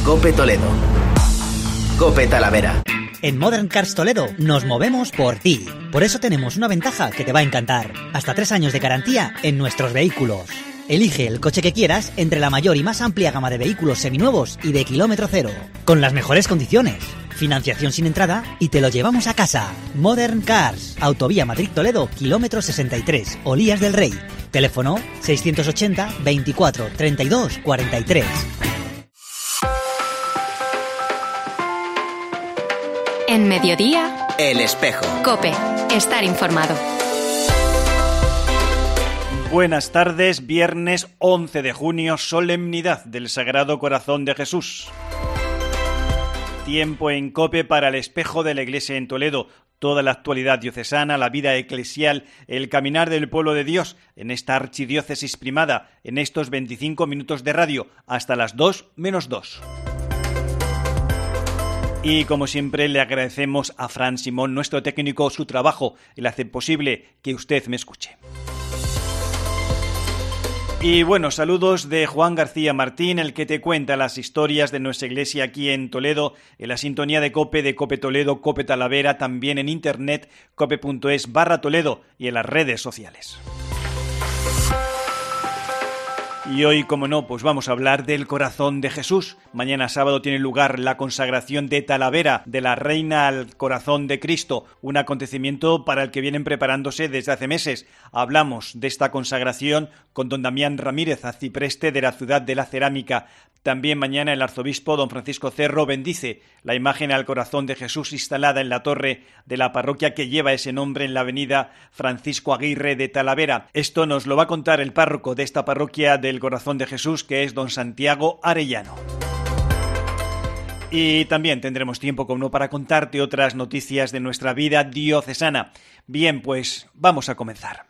COPE Toledo. COPE Talavera. En Modern Cars Toledo nos movemos por ti. Por eso tenemos una ventaja que te va a encantar. Hasta 3 años de garantía en nuestros vehículos. Elige el coche que quieras entre la mayor y más amplia gama de vehículos seminuevos y de kilómetro cero. Con las mejores condiciones. Financiación sin entrada y te lo llevamos a casa. Modern Cars. Autovía Madrid-Toledo, kilómetro 63, Olías del Rey. Teléfono 680 24 32 43. En Mediodía, El Espejo. COPE. Estar informado. Buenas tardes, viernes 11 de junio, solemnidad del Sagrado Corazón de Jesús. Tiempo en COPE para el Espejo de la Iglesia en Toledo. Toda la actualidad diocesana, la vida eclesial, el caminar del pueblo de Dios en esta archidiócesis primada, en estos 25 minutos de radio, hasta las 2 menos 2. Y como siempre le agradecemos a Fran Simón, nuestro técnico, su trabajo. Él hace posible que usted me escuche. Y bueno, saludos de Juan García Martín, el que te cuenta las historias de nuestra iglesia aquí en Toledo, en la sintonía de COPE Toledo, COPE Talavera, también en internet, cope.es/Toledo y en las redes sociales. Y hoy, como no, pues vamos a hablar del Corazón de Jesús. Mañana sábado tiene lugar la consagración de Talavera, de la Reina al Corazón de Cristo, un acontecimiento para el que vienen preparándose desde hace meses. Hablamos de esta consagración con don Damián Ramírez, arcipreste de la ciudad de la Cerámica. También mañana el arzobispo don Francisco Cerro bendice la imagen al Corazón de Jesús instalada en la torre de la parroquia que lleva ese nombre en la avenida Francisco Aguirre de Talavera. Esto nos lo va a contar el párroco de esta parroquia del Corazón de Jesús, que es don Santiago Arellano. Y también tendremos tiempo, como no, para contarte otras noticias de nuestra vida diocesana. Bien, pues vamos a comenzar.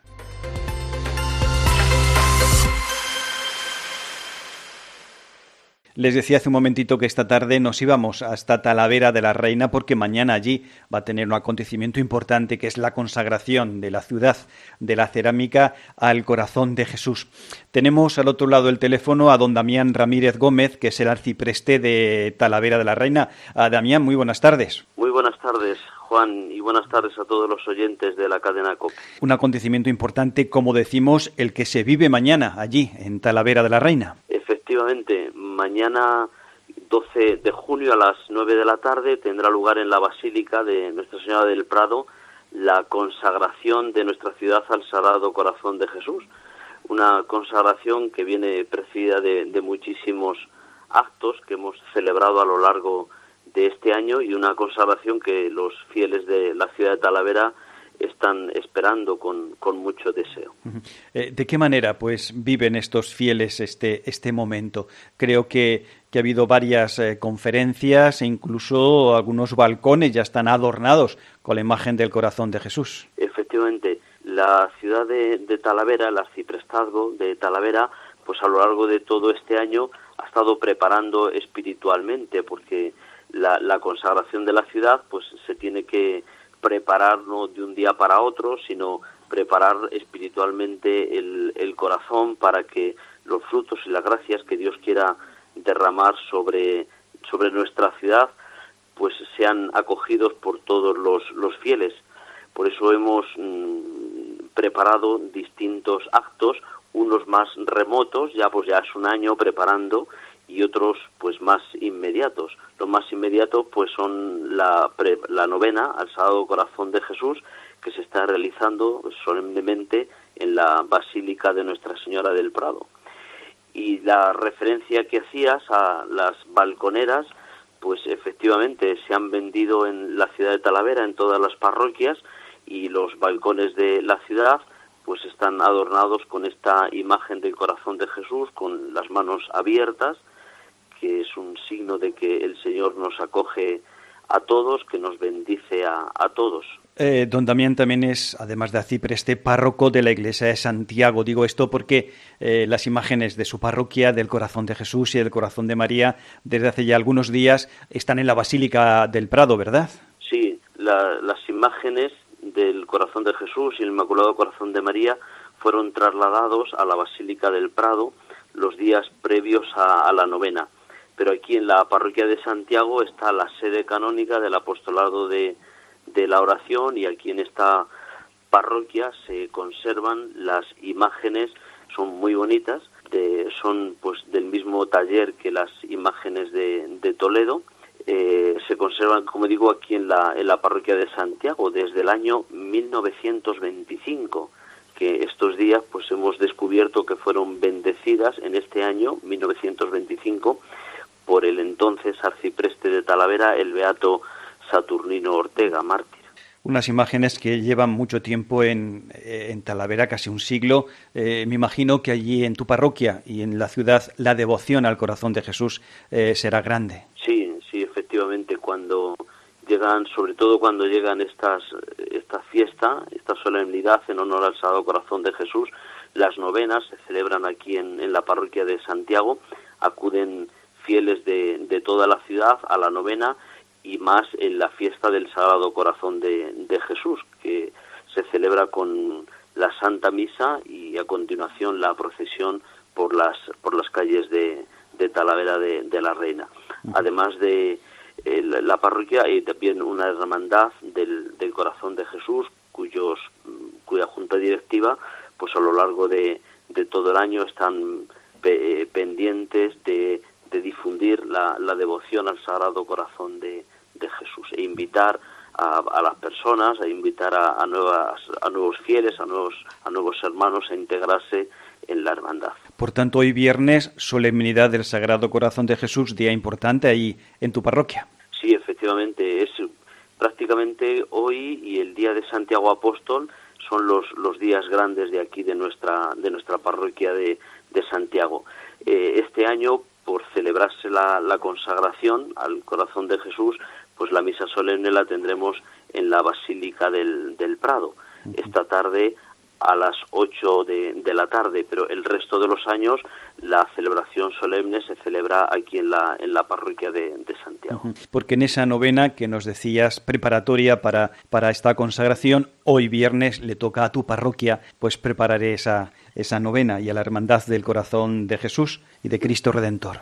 Les decía hace un momentito que esta tarde nos íbamos hasta Talavera de la Reina porque mañana allí va a tener un acontecimiento importante que es la consagración de la ciudad de la Cerámica al Corazón de Jesús. Tenemos al otro lado del teléfono a don Damián Ramírez Gómez, que es el arcipreste de Talavera de la Reina. Damián, muy buenas tardes. Muy buenas tardes, Juan, y buenas tardes a todos los oyentes de la cadena COPE. Un acontecimiento importante, como decimos, el que se vive mañana allí, en Talavera de la Reina. Efectivamente, mañana 12 de junio a las 9 de la tarde tendrá lugar en la Basílica de Nuestra Señora del Prado la consagración de nuestra ciudad al Sagrado Corazón de Jesús. Una consagración que viene precedida de muchísimos actos que hemos celebrado a lo largo de este año y una consagración que los fieles de la ciudad de Talavera están esperando con mucho deseo. ¿De qué manera pues viven estos fieles este momento? Creo que ha habido varias conferencias e incluso algunos balcones ya están adornados con la imagen del Corazón de Jesús. Efectivamente, la ciudad de Talavera, el arciprestazgo de Talavera, pues a lo largo de todo este año ha estado preparando espiritualmente, porque la consagración de la ciudad pues se tiene que preparar no de un día para otro, sino preparar espiritualmente el corazón para que los frutos y las gracias que Dios quiera derramar sobre nuestra ciudad pues sean acogidos por todos los fieles. Por eso hemos preparado distintos actos, unos más remotos, ya es un año preparando, y otros pues más inmediatos. Los más inmediatos pues son la novena al Sagrado Corazón de Jesús, que se está realizando solemnemente en la Basílica de Nuestra Señora del Prado. Y la referencia que hacías a las balconeras, pues efectivamente se han vendido en la ciudad de Talavera, en todas las parroquias, y los balcones de la ciudad pues están adornados con esta imagen del Corazón de Jesús, con las manos abiertas, que es un signo de que el Señor nos acoge a todos, que nos bendice a todos. Don Damián también es, además de arcipreste, párroco de la iglesia de Santiago. Digo esto porque las imágenes de su parroquia, del Corazón de Jesús y del Corazón de María, desde hace ya algunos días están en la Basílica del Prado, ¿verdad? Sí, las imágenes del Corazón de Jesús y el Inmaculado Corazón de María fueron trasladados a la Basílica del Prado los días previos a la novena. pero aquí en la parroquia de Santiago está la sede canónica del apostolado de la oración, y aquí en esta parroquia se conservan las imágenes, son muy bonitas, son pues del mismo taller que las imágenes de Toledo. Se conservan, como digo, aquí en la parroquia de Santiago desde el año 1925, que estos días pues hemos descubierto que fueron bendecidas en este año 1925 por el entonces arcipreste de Talavera, el beato Saturnino Ortega, mártir. Unas imágenes que llevan mucho tiempo en Talavera, casi un siglo. Me imagino que allí en tu parroquia y en la ciudad la devoción al corazón de Jesús será grande. Sí, efectivamente, cuando llegan, sobre todo cuando llegan esta fiesta, esta solemnidad en honor al Sagrado Corazón de Jesús, las novenas se celebran aquí en la parroquia de Santiago, acuden fieles de toda la ciudad a la novena, y más en la fiesta del Sagrado Corazón de Jesús, que se celebra con la Santa Misa y a continuación la procesión por las calles de Talavera de la Reina. Además de la parroquia, hay también una hermandad del Corazón de Jesús, cuya junta directiva pues a lo largo de todo el año están pendientes de difundir la devoción al Sagrado Corazón de Jesús, e invitar a las personas, a invitar a nuevos fieles, a nuevos hermanos a integrarse en la hermandad. Por tanto, hoy viernes, solemnidad del Sagrado Corazón de Jesús, día importante ahí en tu parroquia. Sí, efectivamente, es prácticamente hoy y el día de Santiago Apóstol son los días grandes de aquí de nuestra parroquia de Santiago. Este año, por celebrarse la consagración al Corazón de Jesús, pues la misa solemne la tendremos en la Basílica del Prado, esta tarde a las 8 de la tarde, pero el resto de los años la celebración solemne se celebra aquí en la parroquia de Santiago. Porque en esa novena que nos decías preparatoria para esta consagración, hoy viernes le toca a tu parroquia pues preparar esa novena y a la hermandad del Corazón de Jesús y de Cristo Redentor.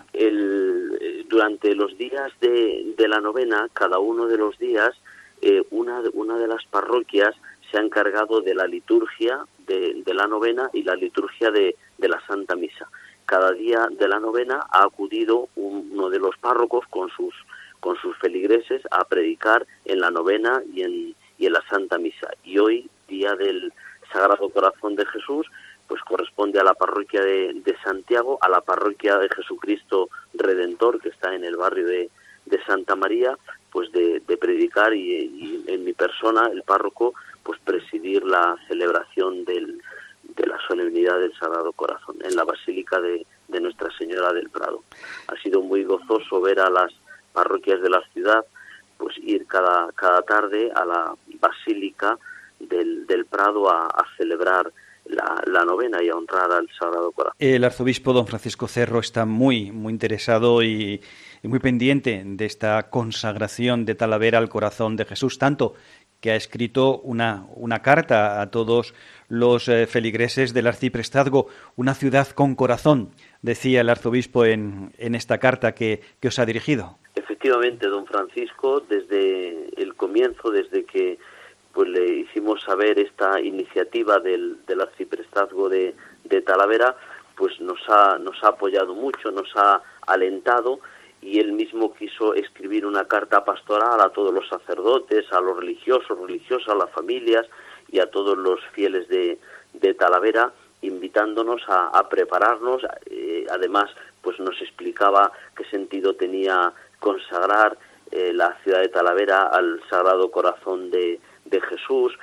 Durante los días de la novena, cada uno de los días, una de las parroquias se ha encargado de la liturgia de la novena y la liturgia de la Santa Misa. Cada día de la novena ha acudido uno de los párrocos con sus feligreses a predicar en la novena y en la Santa Misa. Y hoy, día del Sagrado Corazón de Jesús, pues corresponde a la parroquia de Santiago, a la parroquia de Jesucristo Redentor, que está en el barrio de Santa María, pues de predicar y en mi persona, el párroco, pues presidir la celebración de la solemnidad del Sagrado Corazón en la Basílica de Nuestra Señora del Prado. Ha sido muy gozoso ver a las parroquias de la ciudad pues ir cada tarde a la Basílica del Prado a celebrar la novena y a honrar al Sagrado Corazón. El arzobispo don Francisco Cerro está muy interesado y muy pendiente de esta consagración de Talavera al Corazón de Jesús, tanto que ha escrito una carta a todos los feligreses del arciprestazgo, una ciudad con corazón, decía el arzobispo en esta carta que os ha dirigido. Efectivamente, don Francisco, desde el comienzo, desde que pues le hicimos saber esta iniciativa del arciprestazgo de Talavera, pues nos ha apoyado mucho, nos ha alentado, y él mismo quiso escribir una carta pastoral a todos los sacerdotes, a los religiosos, religiosas, a las familias y a todos los fieles de Talavera, invitándonos a prepararnos. Además, pues nos explicaba qué sentido tenía consagrar la ciudad de Talavera al Sagrado Corazón de Jesús,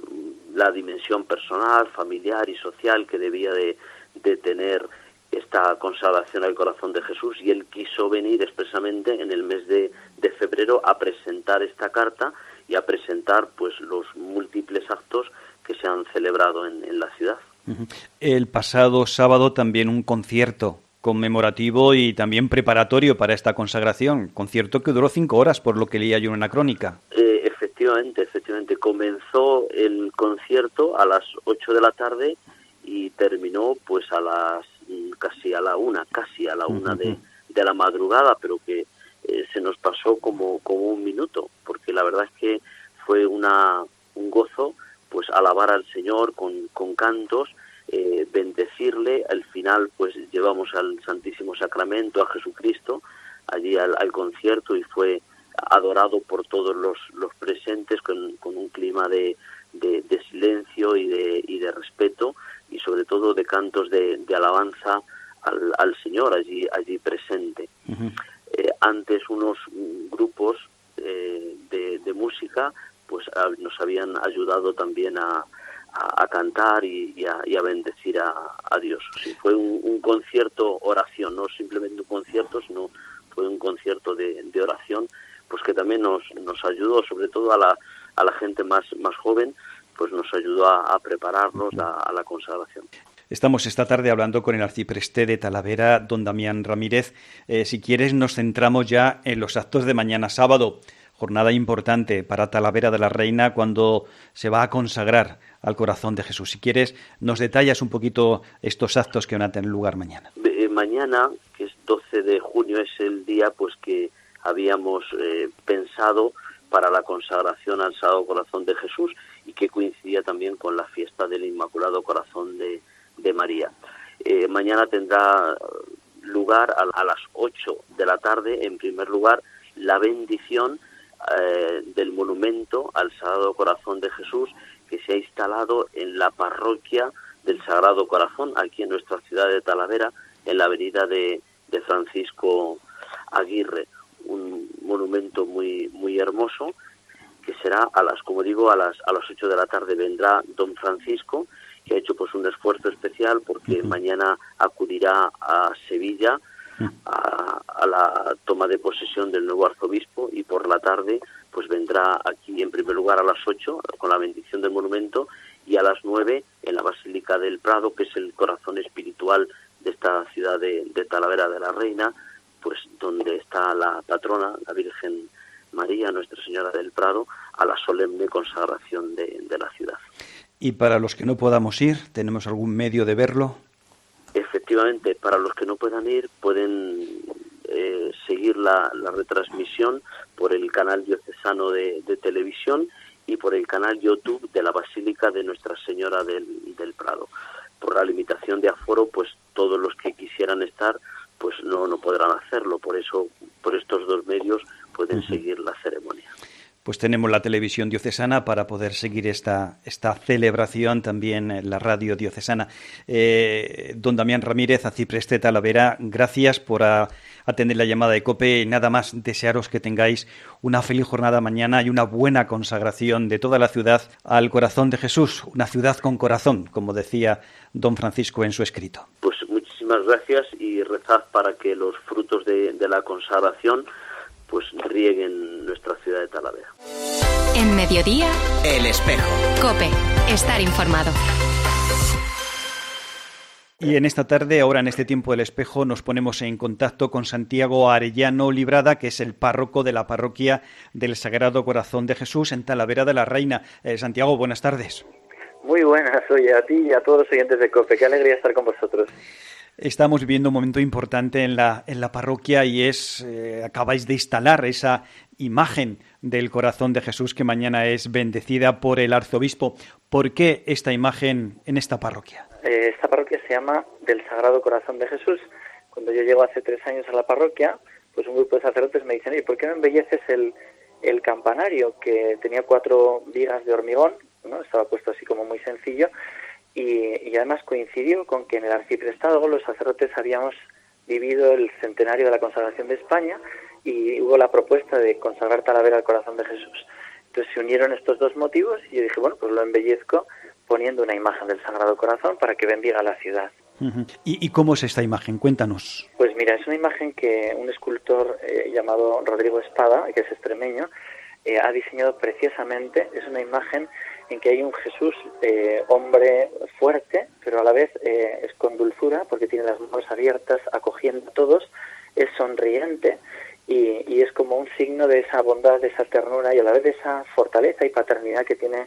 la dimensión personal, familiar y social que debía de tener esta consagración al Corazón de Jesús, y él quiso venir expresamente en el mes de febrero a presentar esta carta y a presentar pues los múltiples actos que se han celebrado en la ciudad. El pasado sábado también un concierto conmemorativo y también preparatorio para esta consagración, concierto que duró 5 horas, por lo que leía yo en una crónica. Efectivamente, comenzó el concierto a las 8 de la tarde y terminó pues casi a la una de la madrugada, pero que se nos pasó como un minuto, porque la verdad es que fue un gozo pues alabar al Señor con cantos, bendecirle. Al final pues llevamos al Santísimo Sacramento, a Jesucristo, allí al concierto, y fue adorado por todos los presentes con un clima de silencio y de respeto, y sobre todo de cantos de alabanza al Señor allí presente. Uh-huh. Antes unos grupos de música pues nos habían ayudado también a cantar y a bendecir a Dios. Sí, fue un concierto oración, no simplemente un concierto, sino fue un concierto de oración, pues que también nos ayudó, sobre todo a la gente más joven, pues nos ayudó a prepararnos a la consagración. Estamos esta tarde hablando con el arcipreste de Talavera, don Damián Ramírez. Si quieres, nos centramos ya en los actos de mañana sábado. Jornada importante para Talavera de la Reina, cuando se va a consagrar al corazón de Jesús. Si quieres, nos detallas un poquito estos actos que van a tener lugar mañana. Mañana, que es 12 de junio, es el día pues que habíamos pensado para la consagración al Sagrado Corazón de Jesús, y que coincidía también con la fiesta del Inmaculado Corazón de María. Mañana tendrá lugar a las 8 de la tarde, en primer lugar, la bendición del monumento al Sagrado Corazón de Jesús, que se ha instalado en la parroquia del Sagrado Corazón, aquí en nuestra ciudad de Talavera, en la avenida de Francisco Aguirre. Un monumento muy hermoso, que será a las 8 de la tarde. Vendrá don Francisco, que ha hecho pues un esfuerzo especial, porque mañana acudirá a Sevilla a la toma de posesión del nuevo arzobispo, y por la tarde pues vendrá aquí en primer lugar a las 8 con la bendición del monumento, y a las 9 en la Basílica del Prado, que es el corazón espiritual de esta ciudad de Talavera de la Reina, pues donde está la patrona, la Virgen María, Nuestra Señora del Prado, a la solemne consagración de la ciudad. Y para los que no podamos ir, ¿tenemos algún medio de verlo? Efectivamente, para los que no puedan ir, pueden seguir la retransmisión por el canal diocesano de televisión y por el canal YouTube de la Basílica de Nuestra Señora del Prado. Por la limitación de aforo, pues todos los que quisieran estar pues no podrán hacerlo. Por eso, por estos dos medios pueden seguir la ceremonia. Pues tenemos la televisión diocesana para poder seguir esta celebración, también la radio diocesana. Don Damián Ramírez, arcipreste Talavera, gracias por atender la llamada de COPE. Nada más desearos que tengáis una feliz jornada mañana y una buena consagración de toda la ciudad al corazón de Jesús, una ciudad con corazón, como decía don Francisco en su escrito. Pues muchísimas gracias, y rezad para que los frutos de la consagración pues rieguen nuestra ciudad de Talavera. En Mediodía, El Espejo. COPE. Estar informado. Y en esta tarde, ahora en este tiempo del Espejo, nos ponemos en contacto con Santiago Arellano Librada, que es el párroco de la parroquia del Sagrado Corazón de Jesús en Talavera de la Reina. Santiago, buenas tardes. Muy buenas, oye, a ti y a todos los oyentes de COPE. Qué alegría estar con vosotros. Estamos viviendo un momento importante en la parroquia, y es acabáis de instalar esa imagen del corazón de Jesús que mañana es bendecida por el arzobispo. ¿Por qué esta imagen en esta parroquia? Esta parroquia se llama del Sagrado Corazón de Jesús. Cuando yo llego hace 3 años a la parroquia, pues un grupo de sacerdotes me dicen: ¿y por qué no embelleces el campanario, que tenía 4 vigas de hormigón, ¿no? Estaba puesto así como muy sencillo. Y además coincidió con que en el arciprestazgo los sacerdotes habíamos vivido el centenario de la consagración de España, y hubo la propuesta de consagrar Talavera al corazón de Jesús. Entonces se unieron estos dos motivos, y yo dije, bueno, pues lo embellezco poniendo una imagen del Sagrado Corazón para que bendiga la ciudad. ¿Y cómo es esta imagen? Cuéntanos. Pues mira, es una imagen que un escultor llamado Rodrigo Espada, que es extremeño, ha diseñado preciosamente. Es una imagen en que hay un Jesús, hombre fuerte, pero a la vez es con dulzura, porque tiene las manos abiertas, acogiendo a todos, es sonriente, y es como un signo de esa bondad, de esa ternura, y a la vez de esa fortaleza y paternidad que tiene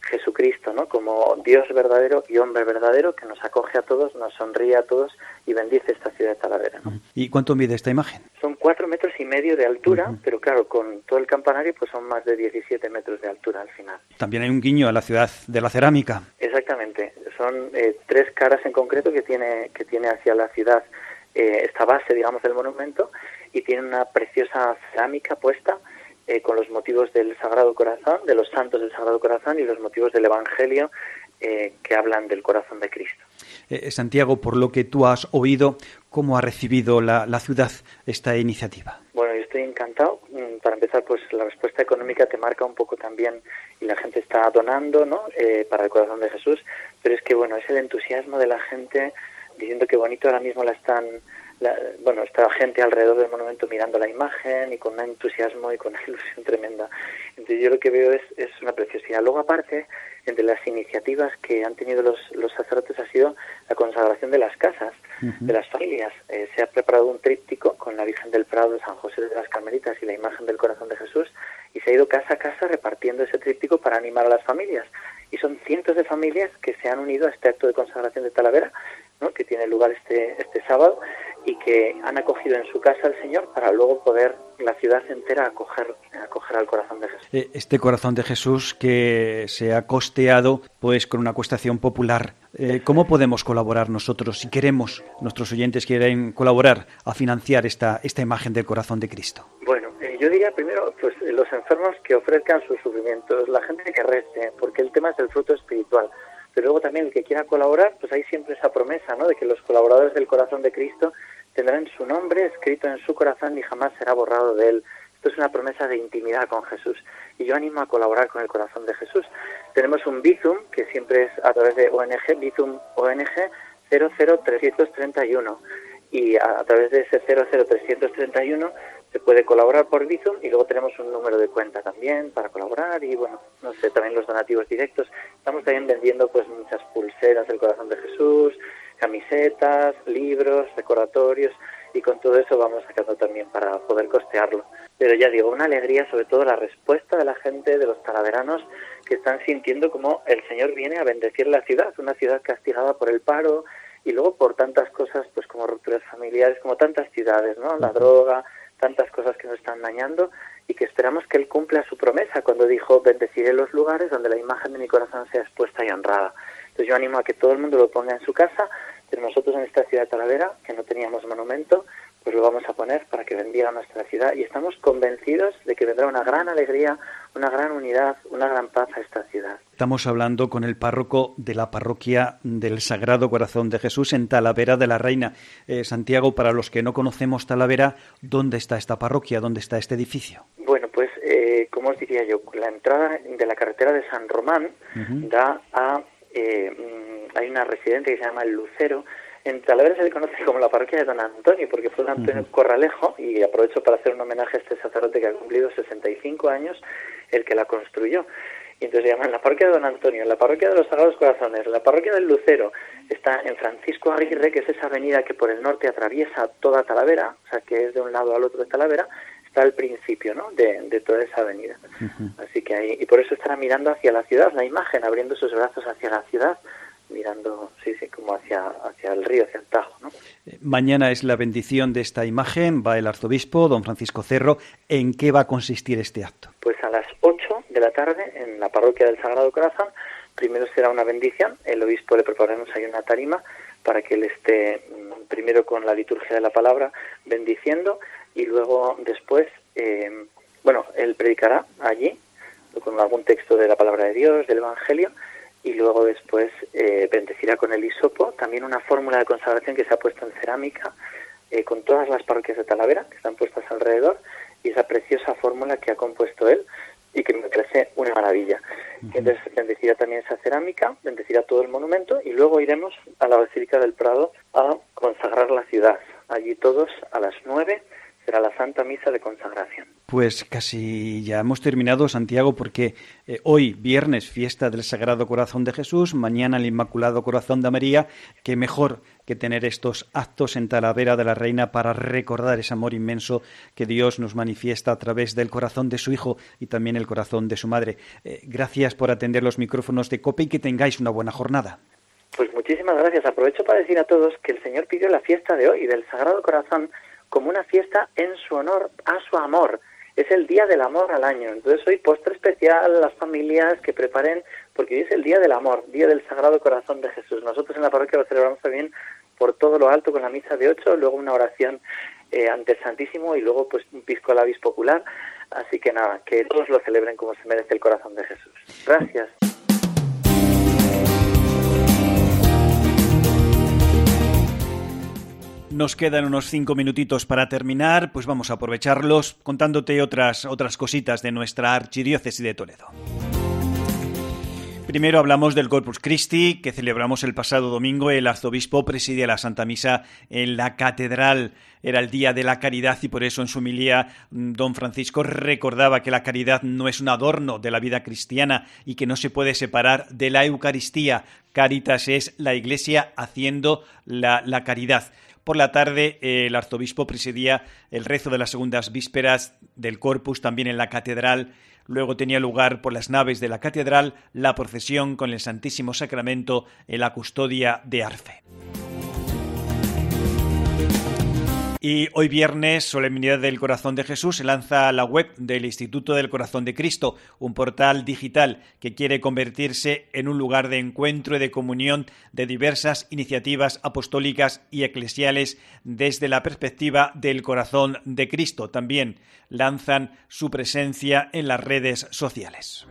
Jesucristo, ¿no? Como Dios verdadero y hombre verdadero que nos acoge a todos, nos sonríe a todos y bendice esta ciudad de Talavera, ¿no? ¿Y cuánto mide esta imagen? Son 4,5 metros de altura, pero claro, con todo el campanario pues son más de 17 metros de altura al final. También hay un guiño a la ciudad de la cerámica. Exactamente, son 3 caras en concreto que tiene hacia la ciudad esta base, digamos, del monumento, y tiene una preciosa cerámica puesta con los motivos del Sagrado Corazón, de los santos del Sagrado Corazón y los motivos del Evangelio que hablan del corazón de Cristo. Santiago, por lo que tú has oído, ¿cómo ha recibido la ciudad esta iniciativa? Bueno, yo estoy encantado. Para empezar, pues la respuesta económica te marca un poco también, y la gente está donando, ¿no? Para el corazón de Jesús, pero es que, bueno, es el entusiasmo de la gente diciendo que bonito ahora mismo está gente alrededor del monumento mirando la imagen y con un entusiasmo y con una ilusión tremenda. Entonces yo lo que veo es una preciosidad. Luego, aparte, entre las iniciativas que han tenido los sacerdotes ha sido la consagración de las casas, de las familias. Se ha preparado un tríptico con la Virgen del Prado, San José de las Carmelitas y la imagen del Corazón de Jesús, y se ha ido casa a casa repartiendo ese tríptico para animar a las familias. Y son cientos de familias que se han unido a este acto de consagración de Talavera, ¿no? Que tiene lugar este sábado, y que han acogido en su casa al Señor para luego poder la ciudad entera acoger al Corazón de Jesús. Este Corazón de Jesús que se ha costeado pues con una costación popular. ¿Cómo podemos colaborar nosotros, si queremos, nuestros oyentes quieren colaborar a financiar esta imagen del Corazón de Cristo? Bueno, yo diría primero, pues los enfermos que ofrezcan sus sufrimientos, la gente que rece, porque el tema es el fruto espiritual. Pero luego también el que quiera colaborar, pues hay siempre esa promesa, ¿no?, de que los colaboradores del Corazón de Cristo tendrán su nombre escrito en su corazón y jamás será borrado de él. Esto es una promesa de intimidad con Jesús, y yo animo a colaborar con el Corazón de Jesús. Tenemos un Bizum, que siempre es a través de ONG, Bizum ONG 00331, y a través de ese 00331 se puede colaborar por Bizum, y luego tenemos un número de cuenta también para colaborar, y bueno, no sé, también los donativos directos. Estamos también vendiendo pues muchas pulseras del Corazón de Jesús, camisetas, libros, recordatorios, y con todo eso vamos sacando también para poder costearlo. Pero ya digo, una alegría, sobre todo la respuesta de la gente, de los talaveranos, que están sintiendo como el Señor viene a bendecir la ciudad, una ciudad castigada por el paro y luego por tantas cosas, pues como rupturas familiares, como tantas ciudades, ¿no? La droga, tantas cosas que nos están dañando, y que esperamos que Él cumpla su promesa cuando dijo: bendeciré los lugares donde la imagen de mi corazón sea expuesta y honrada. Entonces yo animo a que todo el mundo lo ponga en su casa, pero nosotros en esta ciudad de Talavera, que no teníamos monumento, pues lo vamos a poner para que bendiga nuestra ciudad, y estamos convencidos de que vendrá una gran alegría, una gran unidad, una gran paz a esta ciudad. Estamos hablando con el párroco de la parroquia del Sagrado Corazón de Jesús en Talavera de la Reina. Santiago, para los que no conocemos Talavera, ¿dónde está esta parroquia? ¿Dónde está este edificio? Bueno, pues, ¿cómo os diría yo? La entrada de la carretera de San Román da a... hay una residencia que se llama El Lucero. En Talavera se le conoce como la parroquia de Don Antonio, porque fue Don Antonio Corralejo, y aprovecho para hacer un homenaje a este sacerdote que ha cumplido 65 años, el que la construyó. Y entonces se llama la parroquia de Don Antonio, la parroquia de los Sagrados Corazones, la parroquia del Lucero. Está en Francisco Aguirre, que es esa avenida que por el norte atraviesa toda Talavera, o sea, que es de un lado al otro de Talavera. Está al principio, ¿no?, de toda esa avenida. Así que ahí, y por eso estará mirando hacia la ciudad, la imagen, abriendo sus brazos hacia la ciudad, mirando, sí, como hacia el río, hacia el Tajo, ¿no? Mañana es la bendición de esta imagen, va el arzobispo, don Francisco Cerro. ¿En qué va a consistir este acto? Pues a las 8 de la tarde, en la parroquia del Sagrado Corazón, primero será una bendición. El obispo le prepararemos ahí una tarima para que él esté primero con la liturgia de la palabra bendiciendo, y luego después, él predicará allí con algún texto de la palabra de Dios, del Evangelio, y luego después bendecirá con el hisopo, también una fórmula de consagración que se ha puesto en cerámica, con todas las parroquias de Talavera que están puestas alrededor, y esa preciosa fórmula que ha compuesto él y que me parece una maravilla. Entonces bendecirá también esa cerámica, bendecirá todo el monumento, y luego iremos a la Basílica del Prado a consagrar la ciudad. Allí todos a las 9 será la Santa Misa de consagración. Pues casi ya hemos terminado, Santiago, porque hoy, viernes, fiesta del Sagrado Corazón de Jesús, mañana el Inmaculado Corazón de María. Qué mejor que tener estos actos en Talavera de la Reina para recordar ese amor inmenso que Dios nos manifiesta a través del corazón de su Hijo y también el corazón de su Madre. Gracias por atender los micrófonos de COPE y que tengáis una buena jornada. Pues muchísimas gracias. Aprovecho para decir a todos que el Señor pidió la fiesta de hoy del Sagrado Corazón como una fiesta en su honor, a su amor. Es el Día del Amor al año. Entonces hoy postre especial, las familias que preparen, porque hoy es el Día del Amor, Día del Sagrado Corazón de Jesús. Nosotros en la parroquia lo celebramos también por todo lo alto con la misa de 8, luego una oración ante el Santísimo y luego pues un pisco labis popular. Así que nada, que todos lo celebren como se merece el corazón de Jesús. Gracias. Nos quedan unos 5 minutitos para terminar, pues vamos a aprovecharlos contándote otras cositas de nuestra archidiócesis de Toledo. Primero hablamos del Corpus Christi, que celebramos el pasado domingo. El arzobispo presidía la Santa Misa en la catedral. Era el Día de la Caridad y por eso en su homilía don Francisco recordaba que la caridad no es un adorno de la vida cristiana y que no se puede separar de la Eucaristía. Caritas es la Iglesia haciendo la caridad. Por la tarde el arzobispo presidía el rezo de las segundas vísperas del Corpus también en la catedral. Luego tenía lugar por las naves de la catedral la procesión con el Santísimo Sacramento en la custodia de Arfe. Y hoy viernes, Solemnidad del Corazón de Jesús, se lanza la web del Instituto del Corazón de Cristo, un portal digital que quiere convertirse en un lugar de encuentro y de comunión de diversas iniciativas apostólicas y eclesiales desde la perspectiva del Corazón de Cristo. También lanzan su presencia en las redes sociales.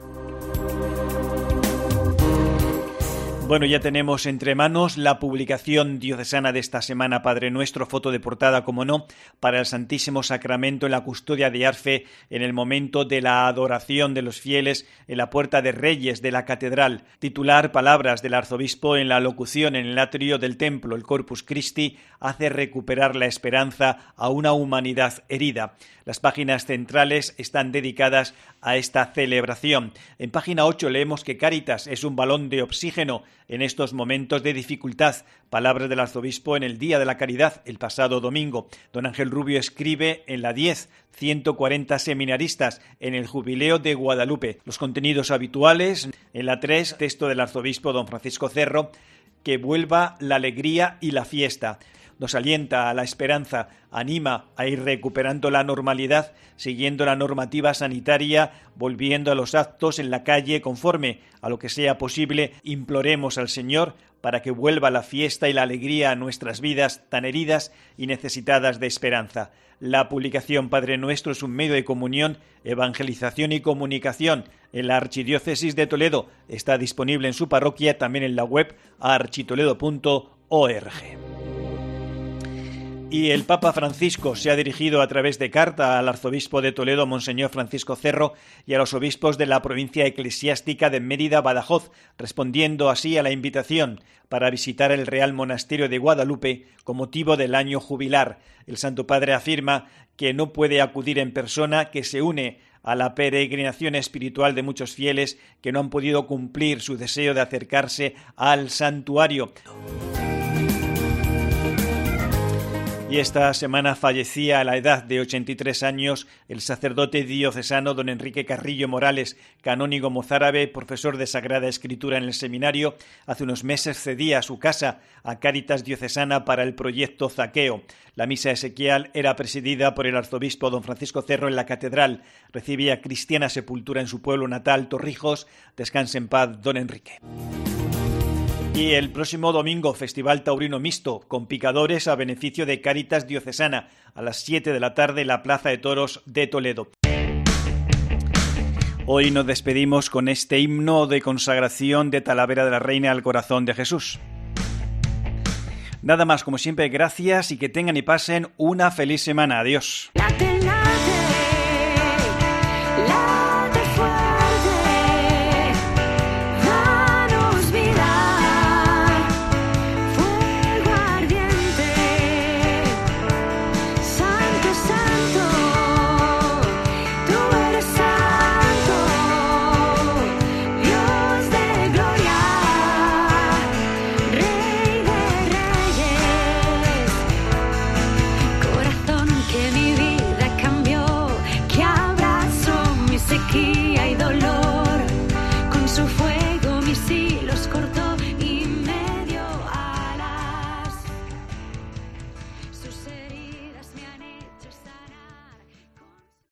Bueno, ya tenemos entre manos la publicación diocesana de esta semana, Padre Nuestro, foto de portada, como no, para el Santísimo Sacramento en la custodia de Arfe en el momento de la adoración de los fieles en la Puerta de Reyes de la Catedral. Titular, palabras del arzobispo en la locución en el atrio del templo. El Corpus Christi hace recuperar la esperanza a una humanidad herida. Las páginas centrales están dedicadas a esta celebración. En página 8 leemos que Cáritas es un balón de oxígeno en estos momentos de dificultad. Palabras del arzobispo en el Día de la Caridad, el pasado domingo. Don Ángel Rubio escribe en la 10, 140 seminaristas en el Jubileo de Guadalupe. Los contenidos habituales en la 3, texto del arzobispo don Francisco Cerro, que vuelva la alegría y la fiesta. Nos alienta a la esperanza, anima a ir recuperando la normalidad, siguiendo la normativa sanitaria, volviendo a los actos en la calle conforme a lo que sea posible. Imploremos al Señor para que vuelva la fiesta y la alegría a nuestras vidas tan heridas y necesitadas de esperanza. La publicación Padre Nuestro es un medio de comunión, evangelización y comunicación en la Archidiócesis de Toledo. Está disponible en su parroquia, también en la web architoledo.org. Y el Papa Francisco se ha dirigido a través de carta al arzobispo de Toledo, Monseñor Francisco Cerro, y a los obispos de la provincia eclesiástica de Mérida-Badajoz, respondiendo así a la invitación para visitar el Real Monasterio de Guadalupe con motivo del año jubilar. El Santo Padre afirma que no puede acudir en persona, que se une a la peregrinación espiritual de muchos fieles que no han podido cumplir su deseo de acercarse al santuario. Y esta semana fallecía a la edad de 83 años el sacerdote diocesano don Enrique Carrillo Morales, canónigo mozárabe, profesor de Sagrada Escritura en el seminario. Hace unos meses cedía su casa a Cáritas Diocesana para el proyecto Zaqueo. La misa esequial era presidida por el arzobispo don Francisco Cerro en la catedral. Recibía cristiana sepultura en su pueblo natal, Torrijos. Descanse en paz, don Enrique. Y el próximo domingo, Festival Taurino Mixto, con picadores a beneficio de Cáritas Diocesana, a las 7 de la tarde en la Plaza de Toros de Toledo. Hoy nos despedimos con este himno de consagración de Talavera de la Reina al Corazón de Jesús. Nada más, como siempre, gracias y que tengan y pasen una feliz semana. Adiós.